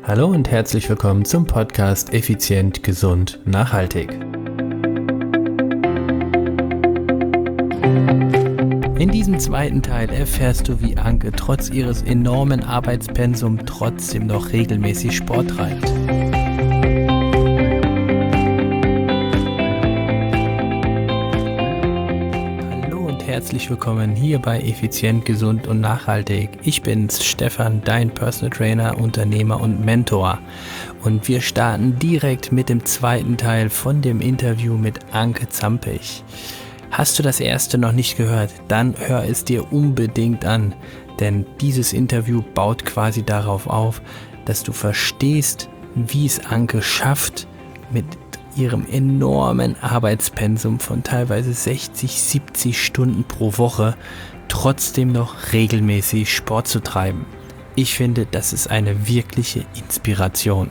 Hallo und herzlich willkommen zum Podcast Effizient, Gesund, Nachhaltig. In diesem zweiten Teil erfährst du, wie Anke trotz ihres enormen Arbeitspensums trotzdem noch regelmäßig Sport treibt. Hallo und herzlich willkommen hier bei Effizient, Gesund und Nachhaltig. Ich bin's, Stefan, dein Personal Trainer, Unternehmer und Mentor. Und wir starten direkt mit dem zweiten Teil von dem Interview mit Anke Zampich. Hast du das erste noch nicht gehört, dann hör es dir unbedingt an, denn dieses Interview baut quasi darauf auf, dass du verstehst, wie es Anke schafft, mit ihrem enormen Arbeitspensum von teilweise 60, 70 Stunden pro Woche trotzdem noch regelmäßig Sport zu treiben. Ich finde, das ist eine wirkliche Inspiration.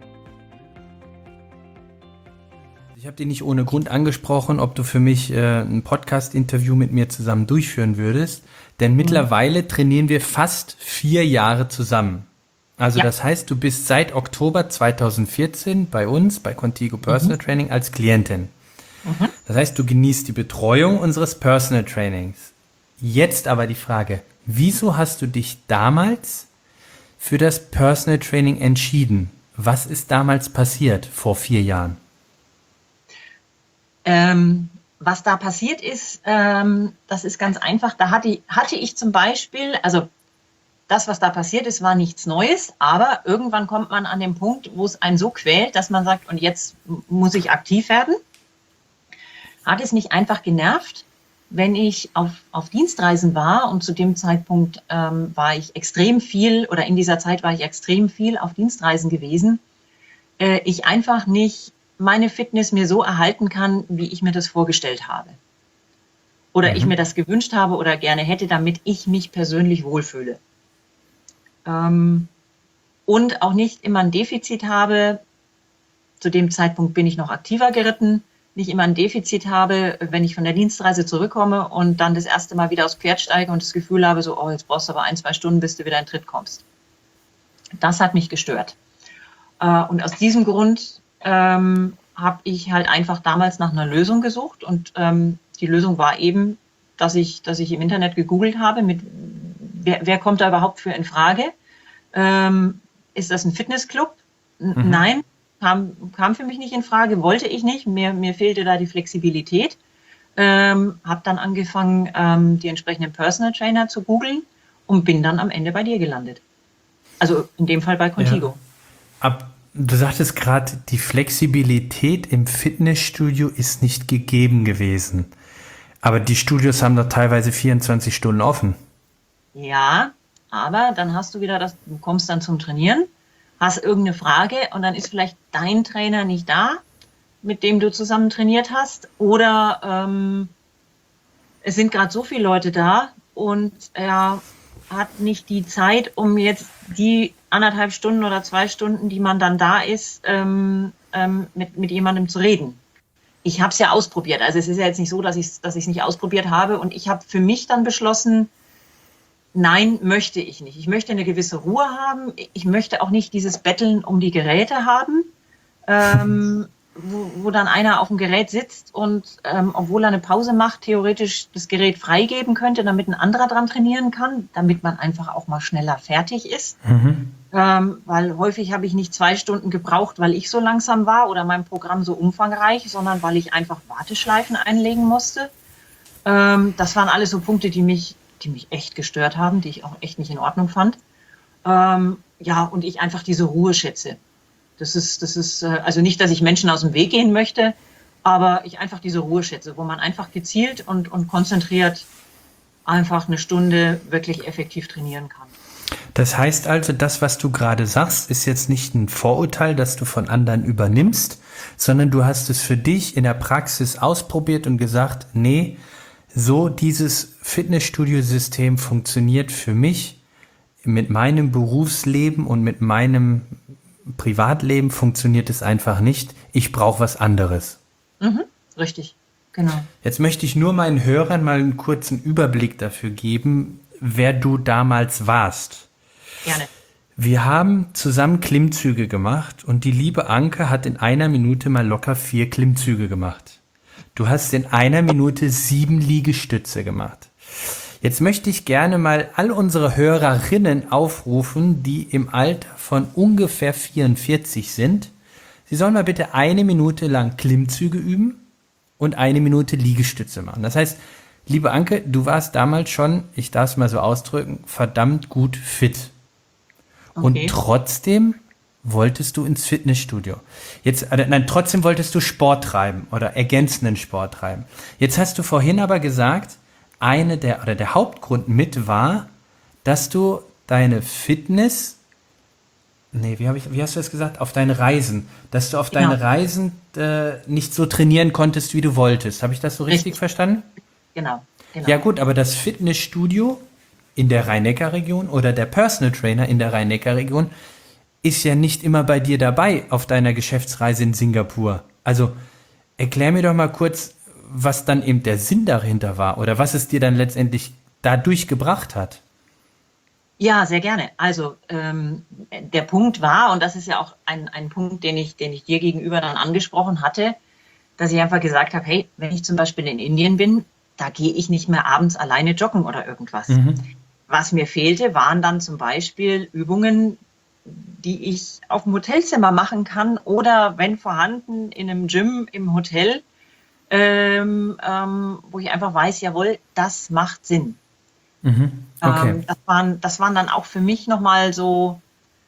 Ich habe dich nicht ohne Grund angesprochen, ob du für mich ein Podcast-Interview mit mir zusammen durchführen würdest. Denn mittlerweile trainieren wir fast 4 Jahre zusammen. Also das heißt, du bist seit Oktober 2014 bei uns, bei Contigo Personal Training als Klientin. Das heißt, du genießt die Betreuung unseres Personal Trainings. Jetzt aber die Frage, wieso hast du dich damals für das Personal Training entschieden? Was ist damals passiert vor 4 Jahren? Was da passiert ist, das ist ganz einfach. Da hatte ich zum Beispiel, also das, was da passiert ist, war nichts Neues, aber irgendwann kommt man an den Punkt, wo es einen so quält, dass man sagt, und jetzt muss ich aktiv werden. Hat es mich einfach genervt, wenn ich auf Dienstreisen war, und zu dem Zeitpunkt war ich extrem viel, oder in dieser Zeit war ich extrem viel auf Dienstreisen gewesen, ich einfach nicht meine Fitness mir so erhalten kann, wie ich mir das vorgestellt habe. Oder ich mir das gewünscht habe oder gerne hätte, damit ich mich persönlich wohlfühle. Und auch nicht immer ein Defizit habe, zu dem Zeitpunkt bin ich noch aktiver geritten, nicht immer ein Defizit habe, wenn ich von der Dienstreise zurückkomme und dann das erste Mal wieder aufs Pferd steige und das Gefühl habe, so, oh, jetzt brauchst du aber 1-2 Stunden, bis du wieder in Tritt kommst. Das hat mich gestört. Und aus diesem Grund habe ich halt einfach damals nach einer Lösung gesucht, und die Lösung war eben, dass ich im Internet gegoogelt habe, mit wer kommt da überhaupt für in Frage? Ist das ein Fitnessclub? Nein, kam für mich nicht in Frage, wollte ich nicht, mir fehlte da die Flexibilität. Habe dann angefangen, die entsprechenden Personal Trainer zu googeln und bin dann am Ende bei dir gelandet. Also in dem Fall bei Contigo. Ja. Du sagtest gerade, die Flexibilität im Fitnessstudio ist nicht gegeben gewesen. Aber die Studios haben doch teilweise 24 Stunden offen. Ja, aber dann hast du wieder du kommst dann zum Trainieren, hast irgendeine Frage und dann ist vielleicht dein Trainer nicht da, mit dem du zusammen trainiert hast. Oder es sind gerade so viele Leute da und er hat nicht die Zeit, um jetzt die 1,5 Stunden oder 2 Stunden, die man dann da ist, mit jemandem zu reden. Ich habe es ja ausprobiert. Also es ist ja jetzt nicht so, dass ich es nicht ausprobiert habe. Und ich habe für mich dann beschlossen, nein, möchte ich nicht. Ich möchte eine gewisse Ruhe haben. Ich möchte auch nicht dieses Betteln um die Geräte haben, wo dann einer auf dem Gerät sitzt und obwohl er eine Pause macht, theoretisch das Gerät freigeben könnte, damit ein anderer dran trainieren kann, damit man einfach auch mal schneller fertig ist. Weil häufig habe ich nicht 2 Stunden gebraucht, weil ich so langsam war oder mein Programm so umfangreich, sondern weil ich einfach Warteschleifen einlegen musste. Das waren alles so Punkte, die mich echt gestört haben, die ich auch echt nicht in Ordnung fand. Und ich einfach diese Ruhe schätze. Das ist also nicht, dass ich Menschen aus dem Weg gehen möchte, aber ich einfach diese Ruhe schätze, wo man einfach gezielt und konzentriert einfach 1 Stunde wirklich effektiv trainieren kann. Das heißt also, das, was du gerade sagst, ist jetzt nicht ein Vorurteil, das du von anderen übernimmst, sondern du hast es für dich in der Praxis ausprobiert und gesagt, nee, so dieses Fitnessstudio-System funktioniert für mich mit meinem Berufsleben und mit meinem Privatleben funktioniert es einfach nicht. Ich brauche was anderes. Richtig, genau. Jetzt möchte ich nur meinen Hörern mal einen kurzen Überblick dafür geben, wer du damals warst. Gerne. Wir haben zusammen Klimmzüge gemacht und die liebe Anke hat in einer Minute mal locker 4 Klimmzüge gemacht. Du hast in einer Minute 7 Liegestütze gemacht. Jetzt möchte ich gerne mal all unsere Hörerinnen aufrufen, die im Alter von ungefähr 44 sind. Sie sollen mal bitte eine Minute lang Klimmzüge üben und eine Minute Liegestütze machen. Das heißt, liebe Anke, du warst damals schon, ich darf es mal so ausdrücken, verdammt gut fit. Okay. Und trotzdem wolltest du ins Fitnessstudio. Trotzdem wolltest du Sport treiben oder ergänzenden Sport treiben. Jetzt hast du vorhin aber gesagt, der Hauptgrund mit war, dass du deine Fitness, wie hast du das gesagt? Auf deine Reisen, dass du auf Genau. deine Reisen nicht so trainieren konntest, wie du wolltest. Habe ich das so richtig verstanden? Genau. Ja gut, aber das Fitnessstudio in der Rhein-Neckar-Region oder der Personal Trainer in der Rhein-Neckar-Region ist ja nicht immer bei dir dabei auf deiner Geschäftsreise in Singapur. Also erklär mir doch mal kurz, was dann eben der Sinn dahinter war oder was es dir dann letztendlich dadurch gebracht hat. Ja, sehr gerne. Also der Punkt war, und das ist ja auch ein Punkt, den ich dir gegenüber dann angesprochen hatte, dass ich einfach gesagt habe, hey, wenn ich zum Beispiel in Indien bin, da gehe ich nicht mehr abends alleine joggen oder irgendwas. Was mir fehlte, waren dann zum Beispiel Übungen, die ich auf dem Hotelzimmer machen kann oder wenn vorhanden in einem Gym im Hotel, wo ich einfach weiß, jawohl, das macht Sinn. Okay. Das waren dann auch für mich nochmal so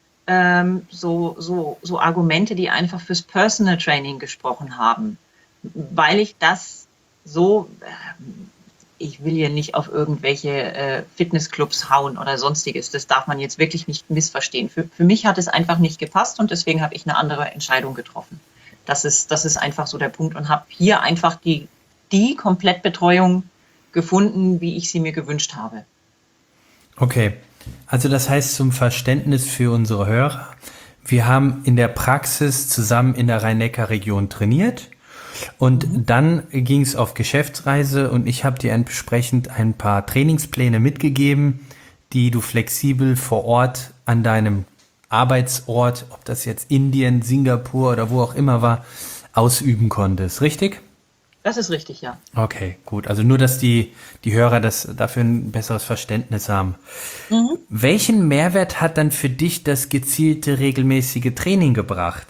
Argumente, die einfach fürs Personal Training gesprochen haben, weil ich das so, ich will hier nicht auf irgendwelche Fitnessclubs hauen oder sonstiges, das darf man jetzt wirklich nicht missverstehen. Für mich hat es einfach nicht gepasst und deswegen habe ich eine andere Entscheidung getroffen. Das ist einfach so der Punkt und habe hier einfach die Komplettbetreuung gefunden, wie ich sie mir gewünscht habe. Okay, also das heißt zum Verständnis für unsere Hörer, wir haben in der Praxis zusammen in der Rhein-Neckar-Region trainiert und dann ging es auf Geschäftsreise und ich habe dir entsprechend ein paar Trainingspläne mitgegeben, die du flexibel vor Ort an deinem Arbeitsort, ob das jetzt Indien, Singapur oder wo auch immer war, ausüben konntest, richtig? Das ist richtig, ja. Okay, gut. Also nur, dass die Hörer dafür ein besseres Verständnis haben. Welchen Mehrwert hat dann für dich das gezielte, regelmäßige Training gebracht?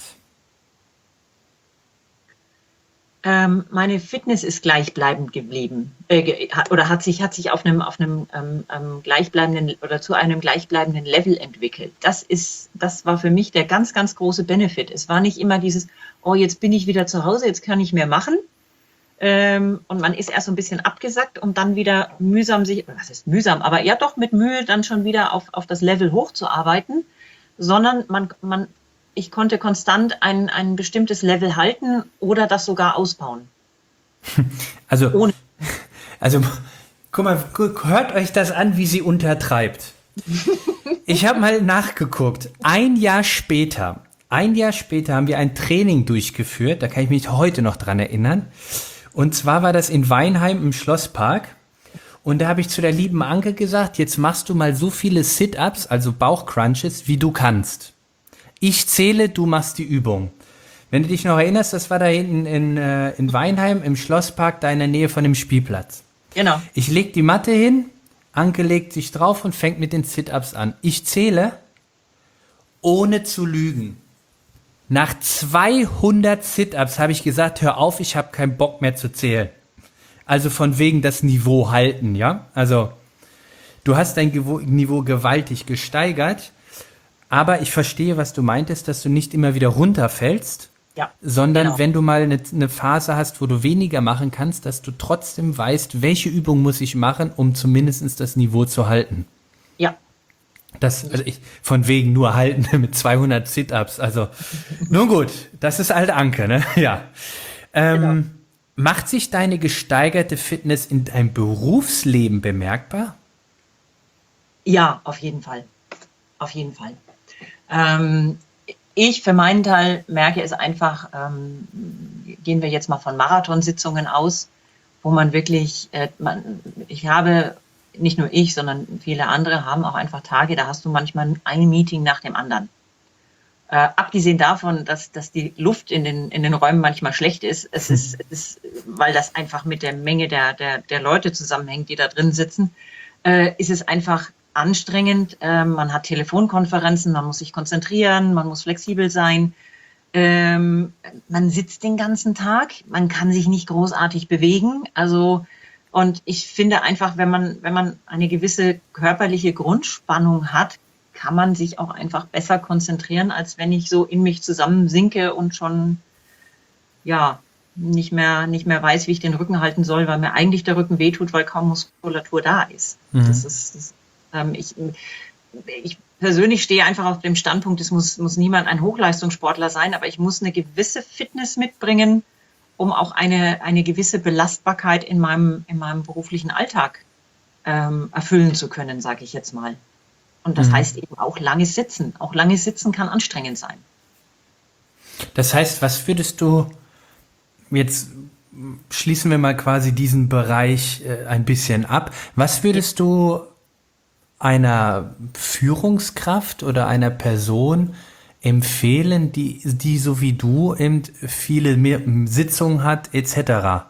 Meine Fitness ist gleichbleibend geblieben oder hat sich auf einem gleichbleibenden oder zu einem gleichbleibenden Level entwickelt. Das war für mich der ganz, ganz große Benefit. Es war nicht immer dieses, oh, jetzt bin ich wieder zu Hause, jetzt kann ich mehr machen. Und man ist erst so ein bisschen abgesackt, um dann wieder mühsam was ist mühsam, aber ja doch mit Mühe dann schon wieder auf das Level hochzuarbeiten, sondern ich konnte konstant ein bestimmtes Level halten oder das sogar ausbauen. Also guck mal, hört euch das an, wie sie untertreibt. Ich habe mal nachgeguckt. Ein Jahr später haben wir ein Training durchgeführt, da kann ich mich heute noch dran erinnern. Und zwar war das in Weinheim im Schlosspark. Und da habe ich zu der lieben Anke gesagt, jetzt machst du mal so viele Sit-Ups, also Bauchcrunches, wie du kannst. Ich zähle, du machst die Übung. Wenn du dich noch erinnerst, das war da hinten in Weinheim im Schlosspark, da in der Nähe von dem Spielplatz. Genau. Ich leg die Matte hin, Anke legt sich drauf und fängt mit den Sit-Ups an. Ich zähle, ohne zu lügen. Nach 200 Sit-Ups habe ich gesagt, hör auf, ich habe keinen Bock mehr zu zählen. Also von wegen das Niveau halten, ja? Also du hast dein Niveau gewaltig gesteigert, aber ich verstehe, was du meintest, dass du nicht immer wieder runterfällst, Ja, sondern genau. wenn du mal eine Phase hast, wo du weniger machen kannst, dass du trotzdem weißt, welche Übung muss ich machen, um zumindest das Niveau zu halten. Ja. Von wegen nur halten mit 200 Sit-Ups, also nun gut, das ist halt Anke, ne? Ja. Genau. Macht sich deine gesteigerte Fitness in deinem Berufsleben bemerkbar? Ja, auf jeden Fall. Auf jeden Fall. Ich für meinen Teil merke es einfach, gehen wir jetzt mal von Marathonsitzungen aus, wo man wirklich, ich habe nicht nur ich, sondern viele andere haben auch einfach Tage, da hast du manchmal ein Meeting nach dem anderen. Abgesehen davon, dass die Luft in den Räumen manchmal schlecht ist, es ist, weil das einfach mit der Menge der Leute zusammenhängt, die da drin sitzen, ist es einfach anstrengend. Man hat Telefonkonferenzen, man muss sich konzentrieren, man muss flexibel sein. Man sitzt den ganzen Tag, man kann sich nicht großartig bewegen. Also, und ich finde einfach, wenn man eine gewisse körperliche Grundspannung hat, kann man sich auch einfach besser konzentrieren, als wenn ich so in mich zusammensinke und schon, ja, nicht mehr weiß, wie ich den Rücken halten soll, weil mir eigentlich der Rücken wehtut, weil kaum Muskulatur da ist. Mhm. Ich persönlich stehe einfach auf dem Standpunkt, es muss niemand ein Hochleistungssportler sein, aber ich muss eine gewisse Fitness mitbringen, um auch eine gewisse Belastbarkeit in meinem beruflichen Alltag erfüllen zu können, sage ich jetzt mal. Und das heißt eben auch langes Sitzen. Auch langes Sitzen kann anstrengend sein. Das heißt, was würdest du, jetzt schließen wir mal quasi diesen Bereich ein bisschen ab, was würdest du einer Führungskraft oder einer Person empfehlen, die so wie du eben viele Sitzungen hat, etc.?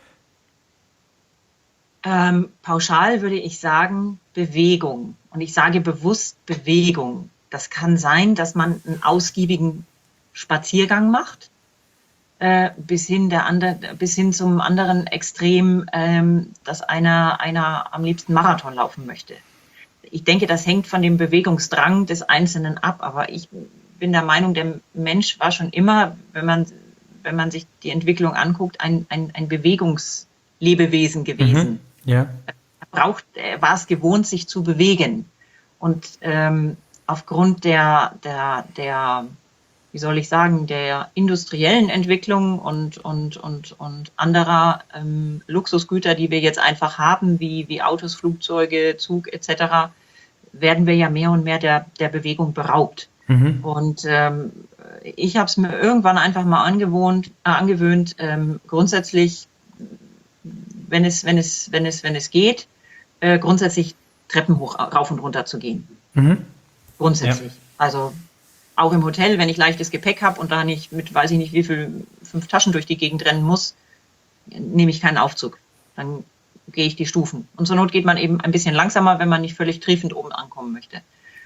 Pauschal würde ich sagen Bewegung. Und ich sage bewusst Bewegung. Das kann sein, dass man einen ausgiebigen Spaziergang macht, bis hin zum anderen Extrem, dass einer am liebsten Marathon laufen möchte. Ich denke, das hängt von dem Bewegungsdrang des Einzelnen ab. Aber ich bin der Meinung, der Mensch war schon immer, wenn man sich die Entwicklung anguckt, ein Bewegungslebewesen gewesen. Ja. Er war es gewohnt, sich zu bewegen. Und aufgrund der wie soll ich sagen, der industriellen Entwicklung und anderer Luxusgüter, die wir jetzt einfach haben, wie Autos, Flugzeuge, Zug etc., werden wir ja mehr und mehr der Bewegung beraubt. Und ich habe es mir irgendwann einfach mal angewöhnt, grundsätzlich, wenn es geht, grundsätzlich Treppen rauf und runter zu gehen. Grundsätzlich. Ja. Also auch im Hotel, wenn ich leichtes Gepäck habe und da nicht mit, weiß ich nicht wie viel, 5 Taschen durch die Gegend rennen muss, nehme ich keinen Aufzug. Dann gehe ich die Stufen. Und zur Not geht man eben ein bisschen langsamer, wenn man nicht völlig triefend oben ankommen möchte.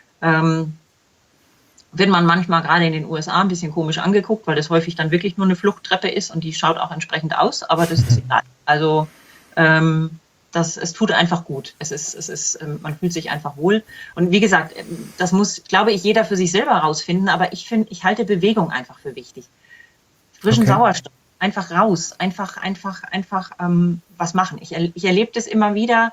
Wird man manchmal gerade in den USA ein bisschen komisch angeguckt, weil das häufig dann wirklich nur eine Fluchttreppe ist und die schaut auch entsprechend aus, aber das ist egal. Also es tut einfach gut. Man fühlt sich einfach wohl. Und wie gesagt, das muss, glaube ich, jeder für sich selber rausfinden. Aber ich halte Bewegung einfach für wichtig. Frischen Sauerstoff, einfach raus, einfach was machen. Ich erlebe das immer wieder,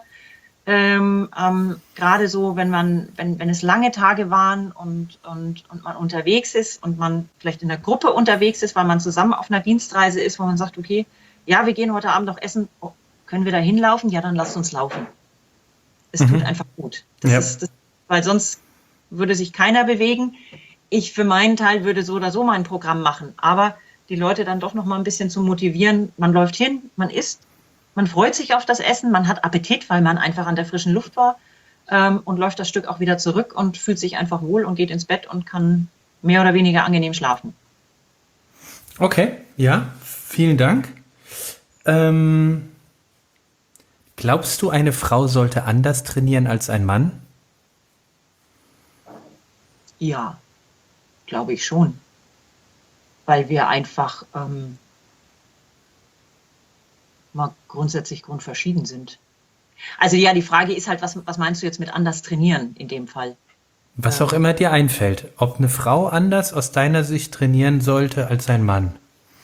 gerade so, wenn es lange Tage waren und man unterwegs ist und man vielleicht in der Gruppe unterwegs ist, weil man zusammen auf einer Dienstreise ist, wo man sagt, okay, ja, wir gehen heute Abend noch essen. Oh, können wir da hinlaufen? Ja, dann lasst uns laufen. Es tut einfach gut. Weil sonst würde sich keiner bewegen. Ich für meinen Teil würde so oder so mein Programm machen. Aber die Leute dann doch noch mal ein bisschen zu motivieren. Man läuft hin, man isst, man freut sich auf das Essen, man hat Appetit, weil man einfach an der frischen Luft war und läuft das Stück auch wieder zurück und fühlt sich einfach wohl und geht ins Bett und kann mehr oder weniger angenehm schlafen. Okay, ja, vielen Dank. Glaubst du, eine Frau sollte anders trainieren als ein Mann? Ja, glaube ich schon. Weil wir einfach mal grundsätzlich grundverschieden sind. Also ja, die Frage ist halt, was meinst du jetzt mit anders trainieren in dem Fall? Was auch immer dir einfällt. Ob eine Frau anders aus deiner Sicht trainieren sollte als ein Mann?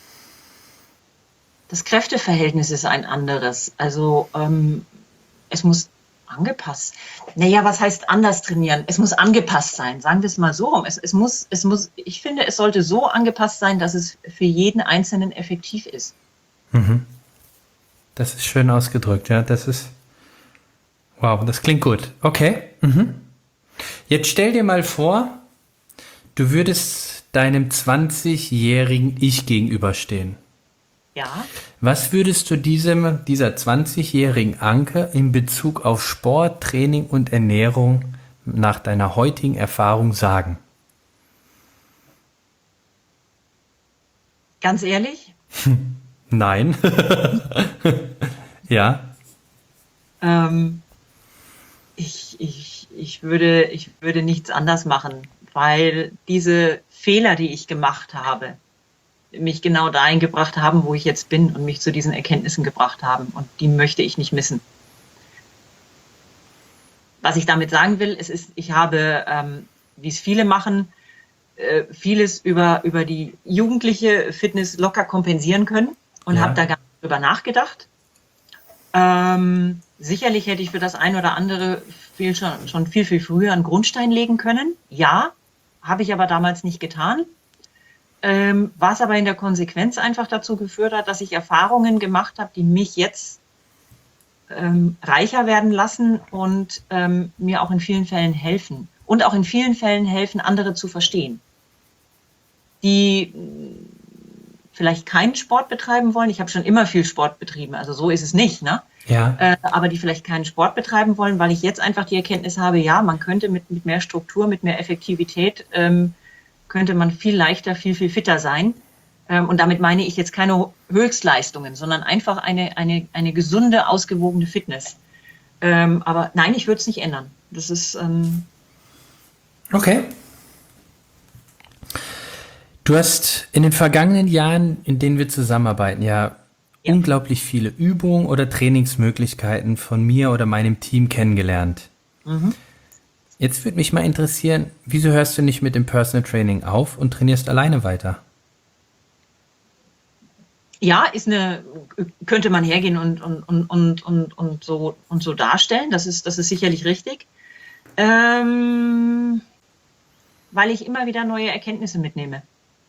Das Kräfteverhältnis ist ein anderes. Also es muss angepasst. Naja, was heißt anders trainieren? Es muss angepasst sein. Sagen wir es mal so rum. Ich finde, es sollte so angepasst sein, dass es für jeden Einzelnen effektiv ist. Das ist schön ausgedrückt, ja. Wow, das klingt gut. Okay. Jetzt stell dir mal vor, du würdest deinem 20-jährigen Ich gegenüberstehen. Ja. Was würdest du dieser 20-jährigen Anke in Bezug auf Sport, Training und Ernährung nach deiner heutigen Erfahrung sagen? Ganz ehrlich, Nein. Ja. ähm, ich würde nichts anders machen, weil diese Fehler, die ich gemacht habe, mich genau dahin gebracht haben, wo ich jetzt bin und mich zu diesen Erkenntnissen gebracht haben. Und die möchte ich nicht missen. Was ich damit sagen will, ich habe, wie es viele machen, vieles über die jugendliche Fitness locker kompensieren können und habe Ja. da gar nicht drüber nachgedacht. Sicherlich hätte ich für das ein oder andere schon viel, viel früher einen Grundstein legen können. Ja, habe ich aber damals nicht getan. Was aber in der Konsequenz einfach dazu geführt hat, dass ich Erfahrungen gemacht habe, die mich jetzt reicher werden lassen und mir auch in vielen Fällen helfen. Und auch in vielen Fällen helfen, andere zu verstehen, die vielleicht keinen Sport betreiben wollen. Ich habe schon immer viel Sport betrieben, also so ist es nicht, ne? Ja. Aber die vielleicht keinen Sport betreiben wollen, weil ich jetzt einfach die Erkenntnis habe, ja, man könnte mit mehr Struktur, mit mehr Effektivität, könnte man viel leichter, viel, viel fitter sein. Und damit meine ich jetzt keine Höchstleistungen, sondern einfach eine gesunde, ausgewogene Fitness. Aber nein, ich würde es nicht ändern. Das ist, Okay. Du hast in den vergangenen Jahren, in denen wir zusammenarbeiten, ja ja, unglaublich viele Übungen oder Trainingsmöglichkeiten von mir oder meinem Team kennengelernt. mhm. Jetzt würde mich mal interessieren, wieso hörst du nicht mit dem Personal Training auf und trainierst alleine weiter? Ja, könnte man hergehen und so darstellen. Das ist sicherlich richtig. Weil ich immer wieder neue Erkenntnisse mitnehme.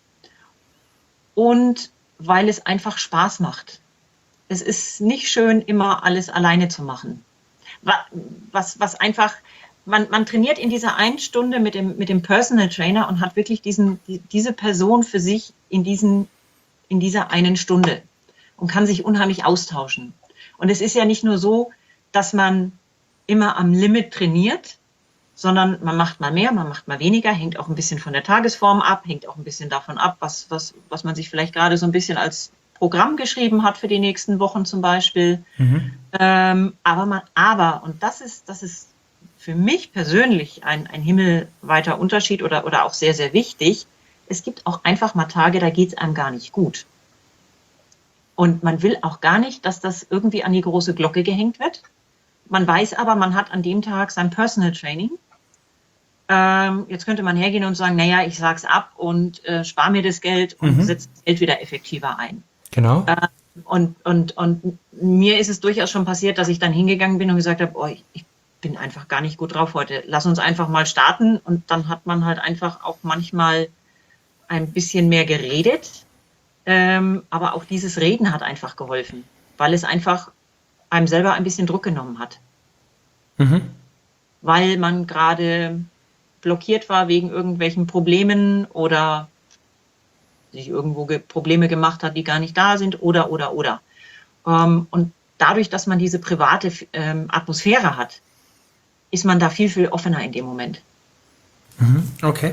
Und weil es einfach Spaß macht. Es ist nicht schön, immer alles alleine zu machen. Was einfach, man trainiert in dieser einen Stunde mit dem Personal Trainer und hat wirklich diese Person für sich in dieser einen Stunde und kann sich unheimlich austauschen. Und es ist ja nicht nur so, dass man immer am Limit trainiert, sondern man macht mal mehr, man macht mal weniger, hängt auch ein bisschen von der Tagesform ab, hängt auch ein bisschen davon ab, was man sich vielleicht gerade so ein bisschen als Programm geschrieben hat für die nächsten Wochen zum Beispiel. Mhm. Und das ist für mich persönlich ein himmelweiter Unterschied oder auch sehr, sehr wichtig. Es gibt auch einfach mal Tage, da geht es einem gar nicht gut. Und man will auch gar nicht, dass das irgendwie an die große Glocke gehängt wird. Man weiß aber, man hat an dem Tag sein Personal Training. Jetzt könnte man hergehen und sagen, naja, ich sag's ab und spare mir das Geld und setze das Geld wieder effektiver ein. Genau. Und mir ist es durchaus schon passiert, dass ich dann hingegangen bin und gesagt habe, oh, ich bin einfach gar nicht gut drauf heute. Lass uns einfach mal starten. Und dann hat man halt einfach auch manchmal ein bisschen mehr geredet. Aber auch dieses Reden hat einfach geholfen, weil es einfach einem selber ein bisschen Druck genommen hat. Mhm. Weil man gerade blockiert war wegen irgendwelchen Problemen oder sich irgendwo Probleme gemacht hat, die gar nicht da sind oder. Und dadurch, dass man diese private Atmosphäre hat, ist man da viel, viel offener in dem Moment. Okay.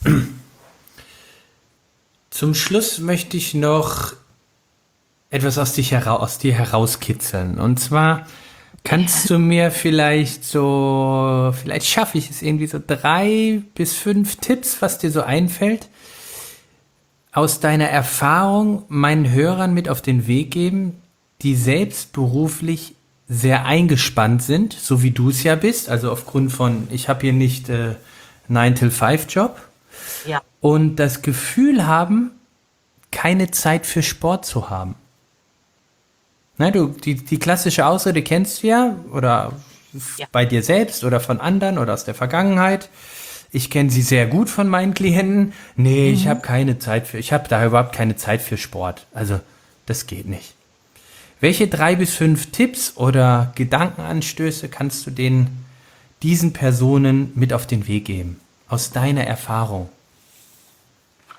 Zum Schluss möchte ich noch etwas aus dir herauskitzeln. Und zwar kannst du mir vielleicht schaffe ich es irgendwie so 3 bis 5 Tipps, was dir so einfällt, aus deiner Erfahrung meinen Hörern mit auf den Weg geben, die selbst beruflich sehr eingespannt sind, so wie du es ja bist, also aufgrund von, ich habe hier nicht 9-to-5-Job Ja, und das Gefühl haben, keine Zeit für Sport zu haben. Na, die klassische Ausrede kennst du ja, oder ja. bei dir selbst oder von anderen oder aus der Vergangenheit. Ich kenne sie sehr gut von meinen Klienten. Nee, ich habe da überhaupt keine Zeit für Sport. Also, das geht nicht. Welche 3 bis 5 Tipps oder Gedankenanstöße kannst du diesen Personen mit auf den Weg geben? Aus deiner Erfahrung.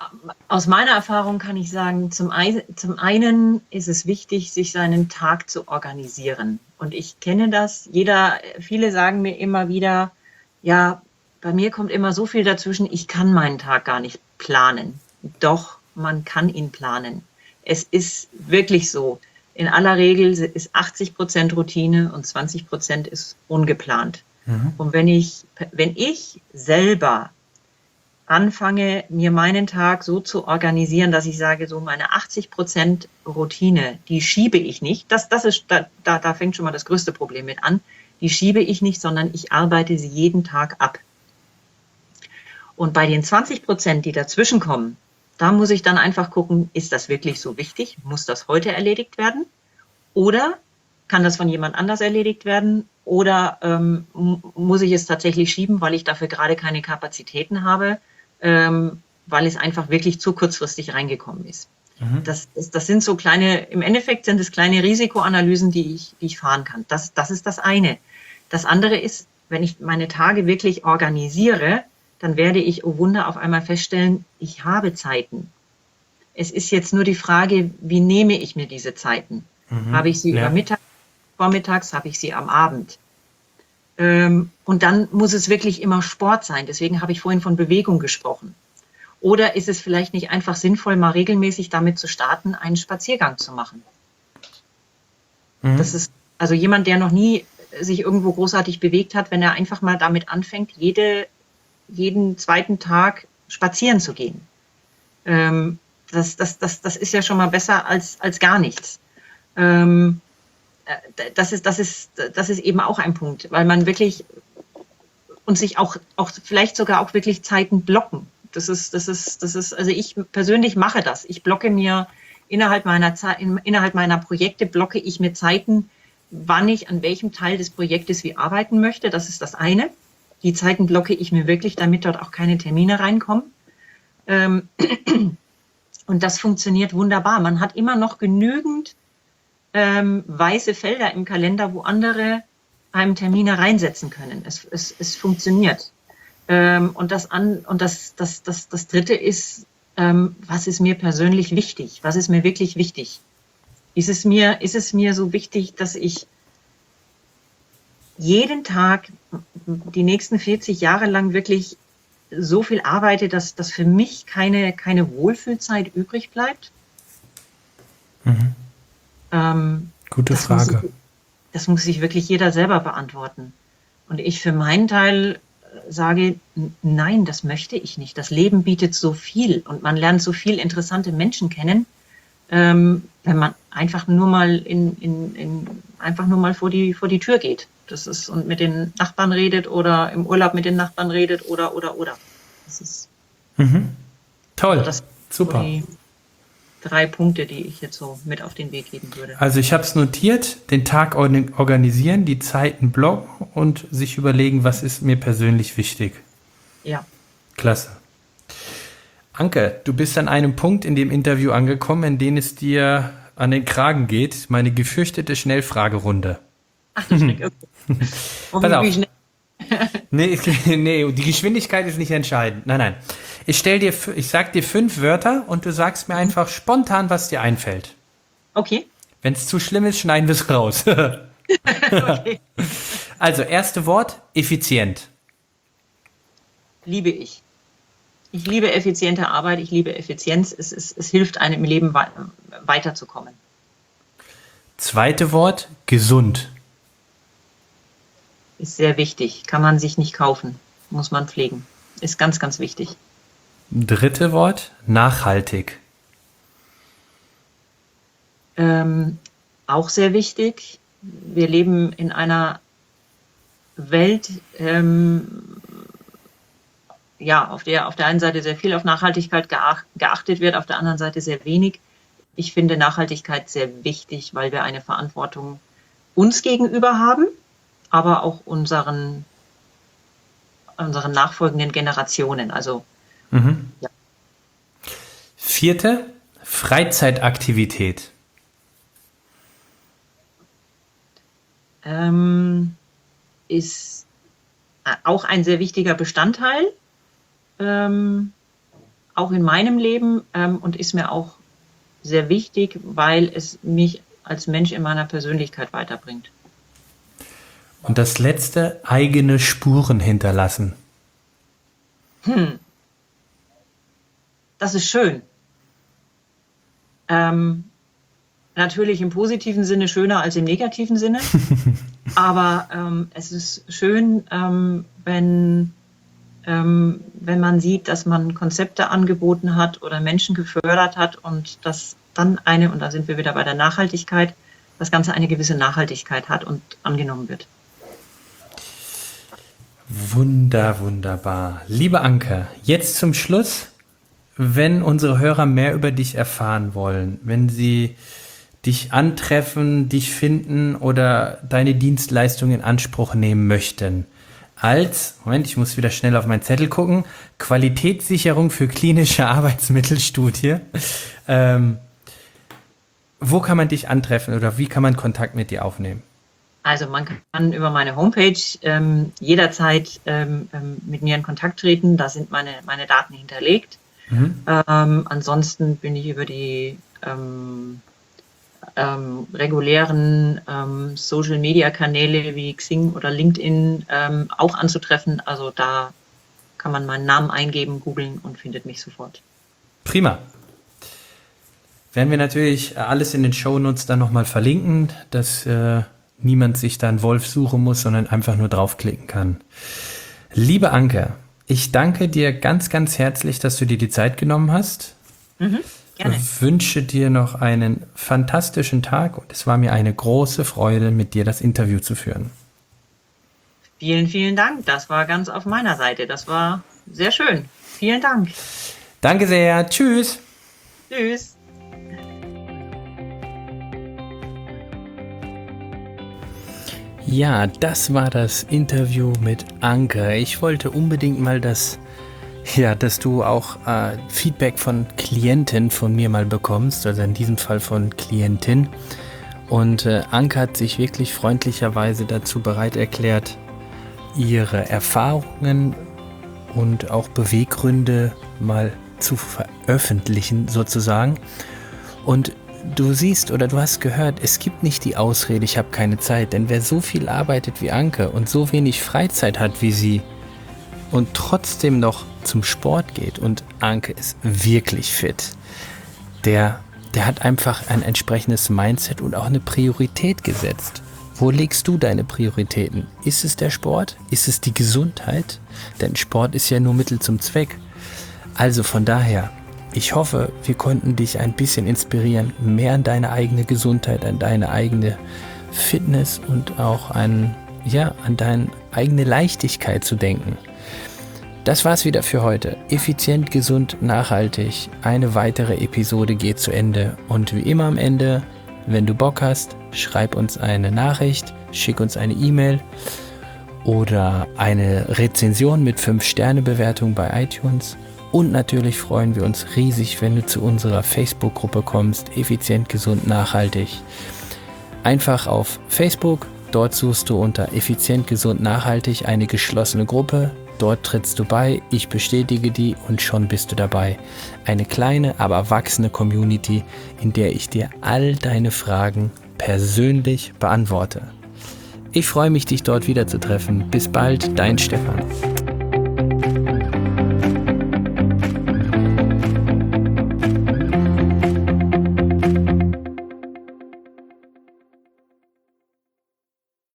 Aus meiner Erfahrung kann ich sagen, zum einen ist es wichtig, sich seinen Tag zu organisieren. Und ich kenne das. Viele sagen mir immer wieder, ja, bei mir kommt immer so viel dazwischen, ich kann meinen Tag gar nicht planen. Doch, man kann ihn planen. Es ist wirklich so. In aller Regel ist 80% Routine und 20% ist ungeplant. Und wenn ich selber anfange, mir meinen Tag so zu organisieren, dass ich sage, so meine 80% Routine, die schiebe ich nicht. Da fängt schon mal das größte Problem mit an. Die schiebe ich nicht, sondern ich arbeite sie jeden Tag ab. Und bei den 20%, die dazwischen kommen, da muss ich dann einfach gucken, ist das wirklich so wichtig? Muss das heute erledigt werden? Oder kann das von jemand anders erledigt werden? Oder muss ich es tatsächlich schieben, weil ich dafür gerade keine Kapazitäten habe? Weil es einfach wirklich zu kurzfristig reingekommen ist. Das sind so im Endeffekt sind es kleine Risikoanalysen, die ich fahren kann. Das ist das eine. Das andere ist, wenn ich meine Tage wirklich organisiere, dann werde ich, oh Wunder, auf einmal feststellen, ich habe Zeiten. Es ist jetzt nur die Frage, wie nehme ich mir diese Zeiten? Habe ich sie über Mittag, vormittags, habe ich sie am Abend? Und dann muss es wirklich immer Sport sein. Deswegen habe ich vorhin von Bewegung gesprochen. Oder ist es vielleicht nicht einfach sinnvoll, mal regelmäßig damit zu starten, einen Spaziergang zu machen? Das ist also jemand, der noch nie sich irgendwo großartig bewegt hat, wenn er einfach mal damit anfängt, jeden zweiten Tag spazieren zu gehen. Das ist ja schon mal besser als gar nichts. Das ist eben auch ein Punkt, weil man wirklich und sich auch vielleicht sogar auch wirklich Zeiten blocken. Also ich persönlich mache das. Ich blocke mir innerhalb meiner Projekte blocke ich mir Zeiten, wann ich an welchem Teil des Projektes wie arbeiten möchte. Das ist das eine. Die Zeiten blocke ich mir wirklich, damit dort auch keine Termine reinkommen. Und das funktioniert wunderbar. Man hat immer noch genügend weiße Felder im Kalender, wo andere einem Termine reinsetzen können. Es funktioniert. Und das Dritte ist, was ist mir persönlich wichtig? Was ist mir wirklich wichtig? Ist es mir so wichtig, dass ich jeden Tag die nächsten 40 Jahre lang wirklich so viel arbeite, dass für mich keine Wohlfühlzeit übrig bleibt? Gute Frage. Das muss sich wirklich jeder selber beantworten. Und ich für meinen Teil sage, nein, das möchte ich nicht. Das Leben bietet so viel und man lernt so viel interessante Menschen kennen, wenn man einfach nur mal einfach nur mal vor die Tür geht. Und mit den Nachbarn redet oder im Urlaub mit den Nachbarn redet oder. Das ist toll, das super. Die 3 Punkte, die ich jetzt so mit auf den Weg geben würde. Also ich habe es notiert, den Tag organisieren, die Zeiten blocken und sich überlegen, was ist mir persönlich wichtig. Ja. Klasse. Anke, du bist an einem Punkt in dem Interview angekommen, in dem es dir an den Kragen geht. Meine gefürchtete Schnellfragerunde. Ach du Schreck, okay. Pass auf. Nee, die Geschwindigkeit ist nicht entscheidend. Nein. Ich sag dir 5 Wörter und du sagst mir einfach spontan, was dir einfällt. Okay. Wenn es zu schlimm ist, schneiden wir es raus. Okay. Also, erste Wort, effizient. Liebe ich. Ich liebe effiziente Arbeit, ich liebe Effizienz. Es hilft einem im Leben weiterzukommen. Zweite Wort, gesund. Ist sehr wichtig. Kann man sich nicht kaufen. Muss man pflegen. Ist ganz, ganz wichtig. Dritte Wort, nachhaltig. Auch sehr wichtig. Wir leben in einer Welt, auf der einen Seite sehr viel auf Nachhaltigkeit geachtet wird, auf der anderen Seite sehr wenig. Ich finde Nachhaltigkeit sehr wichtig, weil wir eine Verantwortung uns gegenüber haben, aber auch unseren nachfolgenden Generationen. Also, ja. Vierte, Freizeitaktivität. Ist auch ein sehr wichtiger Bestandteil. auch in meinem Leben und ist mir auch sehr wichtig, weil es mich als Mensch in meiner Persönlichkeit weiterbringt. Und das letzte, eigene Spuren hinterlassen. Das ist schön. Natürlich im positiven Sinne schöner als im negativen Sinne. Aber es ist schön, wenn man sieht, dass man Konzepte angeboten hat oder Menschen gefördert hat und dass dann und da sind wir wieder bei der Nachhaltigkeit, das Ganze eine gewisse Nachhaltigkeit hat und angenommen wird. Wunderbar. Liebe Anke, jetzt zum Schluss, wenn unsere Hörer mehr über dich erfahren wollen, wenn sie dich antreffen, dich finden oder deine Dienstleistung in Anspruch nehmen möchten, ich muss wieder schnell auf meinen Zettel gucken, Qualitätssicherung für klinische Arzneimittelstudie. Wo kann man dich antreffen oder wie kann man Kontakt mit dir aufnehmen? Also man kann über meine Homepage jederzeit mit mir in Kontakt treten. Da sind meine Daten hinterlegt. Ansonsten bin ich über die regulären Social-Media-Kanäle wie Xing oder LinkedIn auch anzutreffen. Also da kann man meinen Namen eingeben, googeln und findet mich sofort. Prima. Werden wir natürlich alles in den Shownotes dann nochmal verlinken, dass niemand sich da einen Wolf suchen muss, sondern einfach nur draufklicken kann. Liebe Anke, ich danke dir ganz, ganz herzlich, dass du dir die Zeit genommen hast. Gerne. Ich wünsche dir noch einen fantastischen Tag und es war mir eine große Freude, mit dir das Interview zu führen. Vielen, vielen Dank. Das war ganz auf meiner Seite. Das war sehr schön. Vielen Dank. Danke sehr. Tschüss. Tschüss. Ja, das war das Interview mit Anke. Ich wollte unbedingt mal dass du auch Feedback von Klienten von mir mal bekommst, also in diesem Fall von Klientin. Und Anke hat sich wirklich freundlicherweise dazu bereit erklärt, ihre Erfahrungen und auch Beweggründe mal zu veröffentlichen sozusagen. Und du siehst oder du hast gehört, es gibt nicht die Ausrede, ich habe keine Zeit, denn wer so viel arbeitet wie Anke und so wenig Freizeit hat wie sie und trotzdem noch zum Sport geht und Anke ist wirklich fit, der hat einfach ein entsprechendes Mindset und auch eine Priorität gesetzt. Wo legst du deine Prioritäten? Ist es der Sport? Ist es die Gesundheit? Denn Sport ist ja nur Mittel zum Zweck. Also von daher, ich hoffe, wir konnten dich ein bisschen inspirieren, mehr an deine eigene Gesundheit, an deine eigene Fitness und auch an deine eigene Leichtigkeit zu denken. Das war's wieder für heute. Effizient, gesund, nachhaltig. Eine weitere Episode geht zu Ende. Und wie immer am Ende, wenn du Bock hast, schreib uns eine Nachricht, schick uns eine E-Mail oder eine Rezension mit 5-Sterne-Bewertung bei iTunes. Und natürlich freuen wir uns riesig, wenn du zu unserer Facebook-Gruppe kommst, Effizient, gesund, nachhaltig. Einfach auf Facebook, dort suchst du unter Effizient, gesund, nachhaltig eine geschlossene Gruppe. Dort trittst du bei, ich bestätige die und schon bist du dabei. Eine kleine, aber wachsende Community, in der ich dir all deine Fragen persönlich beantworte. Ich freue mich, dich dort wieder zu treffen. Bis bald, dein Stefan.